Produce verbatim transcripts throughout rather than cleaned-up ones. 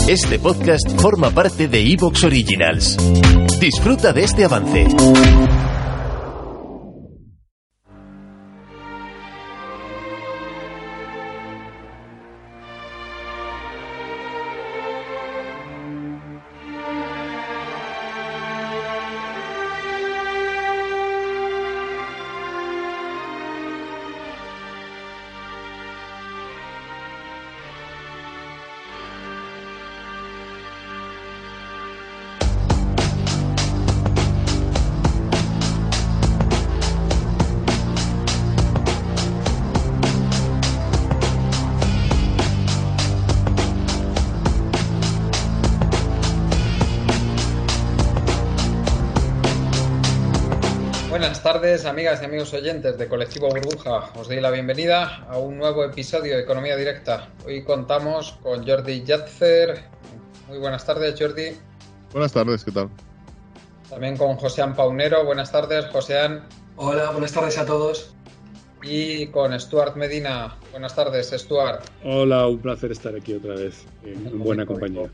Este podcast forma parte de iVoox Originals. Disfruta de este avance. Buenas tardes, amigas y amigos oyentes de Colectivo Burbuja. Os doy la bienvenida a un nuevo episodio de Economía Directa. Hoy contamos con Jordi Yatzer. Muy buenas tardes, Jordi. Buenas tardes, ¿qué tal? También con Josean Paunero. Buenas tardes, Josean. Hola, buenas tardes a todos. Y con Stuart Medina. Buenas tardes, Stuart. Hola, un placer estar aquí otra vez en buena compañía.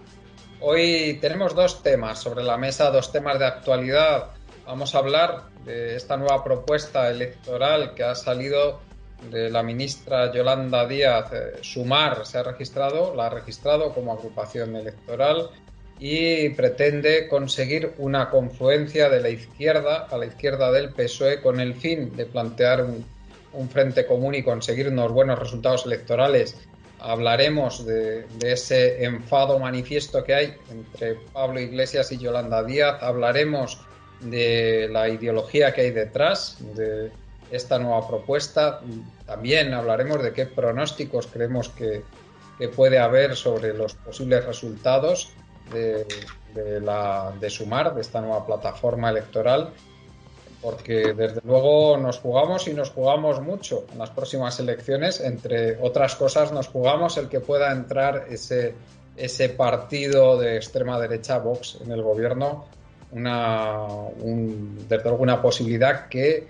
Hoy tenemos dos temas sobre la mesa, dos temas de actualidad. Vamos a hablar de esta nueva propuesta electoral que ha salido de la ministra Yolanda Díaz. Sumar se ha registrado, la ha registrado como agrupación electoral y pretende conseguir una confluencia de la izquierda a la izquierda del P S O E con el fin de plantear un, un frente común y conseguir unos buenos resultados electorales. Hablaremos de, de ese enfado manifiesto que hay entre Pablo Iglesias y Yolanda Díaz. Hablaremos de la ideología que hay detrás de esta nueva propuesta. También hablaremos de qué pronósticos creemos que, que puede haber sobre los posibles resultados de, de, la, de Sumar, de esta nueva plataforma electoral, porque desde luego nos jugamos y nos jugamos mucho en las próximas elecciones. Entre otras cosas, nos jugamos el que pueda entrar ese, ese partido de extrema derecha, Vox, en el gobierno. Una, un, desde luego una posibilidad que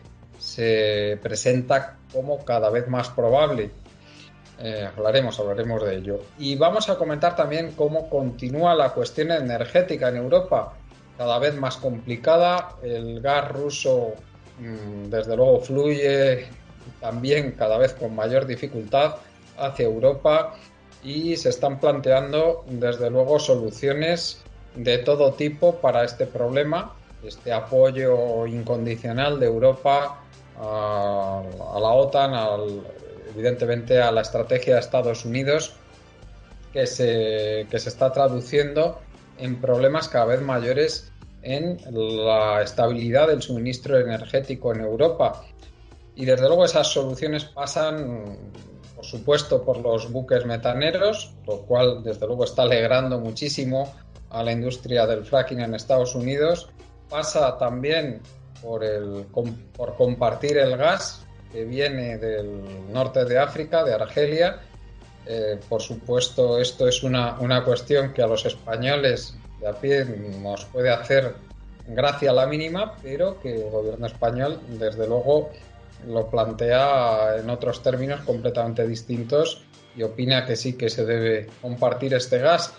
se presenta como cada vez más probable. Eh, hablaremos, hablaremos de ello. Y vamos a comentar también cómo continúa la cuestión energética en Europa, cada vez más complicada. El gas ruso, mmm, desde luego, fluye también cada vez con mayor dificultad hacia Europa y se están planteando, desde luego, soluciones de todo tipo para este problema, este apoyo incondicional de Europa a, a la OTAN, al, evidentemente a la estrategia de Estados Unidos, que se, que se está traduciendo en problemas cada vez mayores en la estabilidad del suministro energético en Europa. Y desde luego esas soluciones pasan, por supuesto, por los buques metaneros, lo cual desde luego está alegrando muchísimo a la industria del fracking en Estados Unidos. Pasa también por, el, por compartir el gas que viene del norte de África, de Argelia. Eh, por supuesto, esto es una, una cuestión que a los españoles de a pie nos puede hacer gracia a la mínima, pero que el gobierno español, desde luego, lo plantea en otros términos completamente distintos y opina que sí que se debe compartir este gas.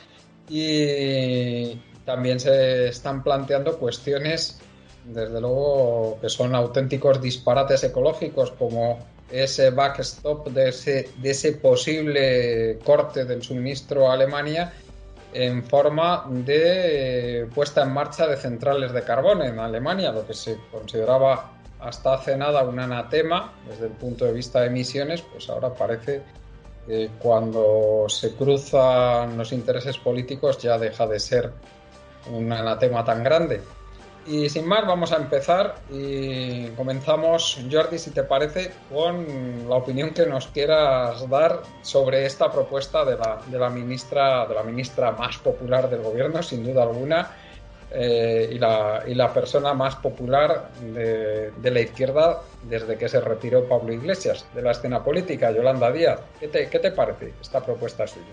Y también se están planteando cuestiones, desde luego, que son auténticos disparates ecológicos, como ese backstop de ese, de ese posible corte del suministro a Alemania en forma de puesta en marcha de centrales de carbón en Alemania, lo que se consideraba hasta hace nada un anatema desde el punto de vista de emisiones, pues ahora parece que cuando se cruzan los intereses políticos ya deja de ser un anatema tan grande. Y sin más, vamos a empezar y comenzamos, Jordi, si te parece, con la opinión que nos quieras dar sobre esta propuesta de la, de la ministra, de la ministra más popular del gobierno, sin duda alguna, eh, y, la, y la persona más popular de, de la izquierda desde que se retiró Pablo Iglesias de la escena política, Yolanda Díaz. ¿Qué te, qué te parece esta propuesta suya?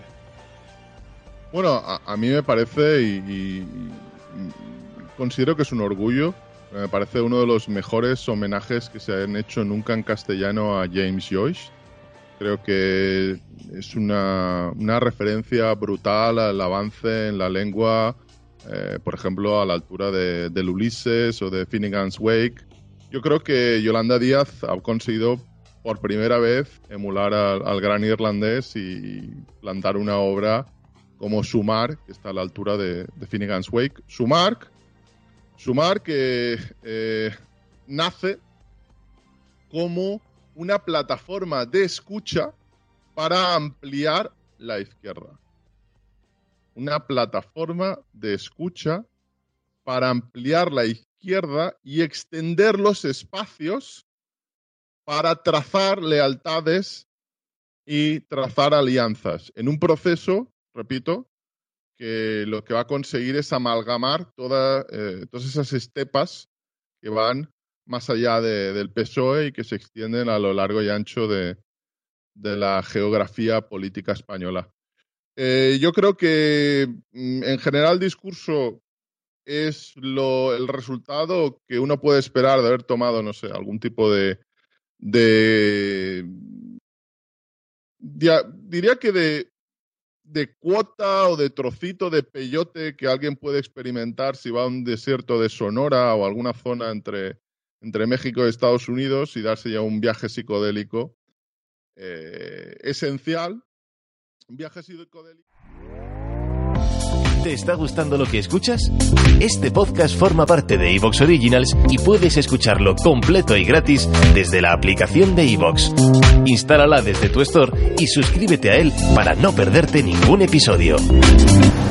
Bueno, a, a mí me parece y, y, y considero que es un orgullo. Me parece uno de los mejores homenajes que se han hecho nunca en castellano a James Joyce. Creo que es una, una referencia brutal al avance en la lengua, eh, por ejemplo, a la altura de, del Ulises o de Finnegan's Wake. Yo creo que Yolanda Díaz ha conseguido por primera vez emular al, al gran irlandés y plantar una obra como Sumar, que está a la altura de, de Finnegan's Wake. Sumar, Sumar que eh, nace como una plataforma de escucha para ampliar la izquierda. Una plataforma de escucha para ampliar la izquierda y extender los espacios para trazar lealtades y trazar alianzas. En un proceso, repito, que lo que va a conseguir es amalgamar toda, eh, todas esas estepas que van más allá de, del P S O E y que se extienden a lo largo y ancho de, de la geografía política española. Eh, yo creo que en general el discurso es lo, el resultado que uno puede esperar de haber tomado, no sé, algún tipo de, de, de diría que de, de cuota o de trocito de peyote que alguien puede experimentar si va a un desierto de Sonora o alguna zona entre entre México y Estados Unidos y darse ya un viaje psicodélico eh, esencial. Un viaje psicodélico. ¿Te está gustando lo que escuchas? Este podcast forma parte de iVoox Originals y puedes escucharlo completo y gratis desde la aplicación de iVoox. Instálala desde tu store y suscríbete a él para no perderte ningún episodio.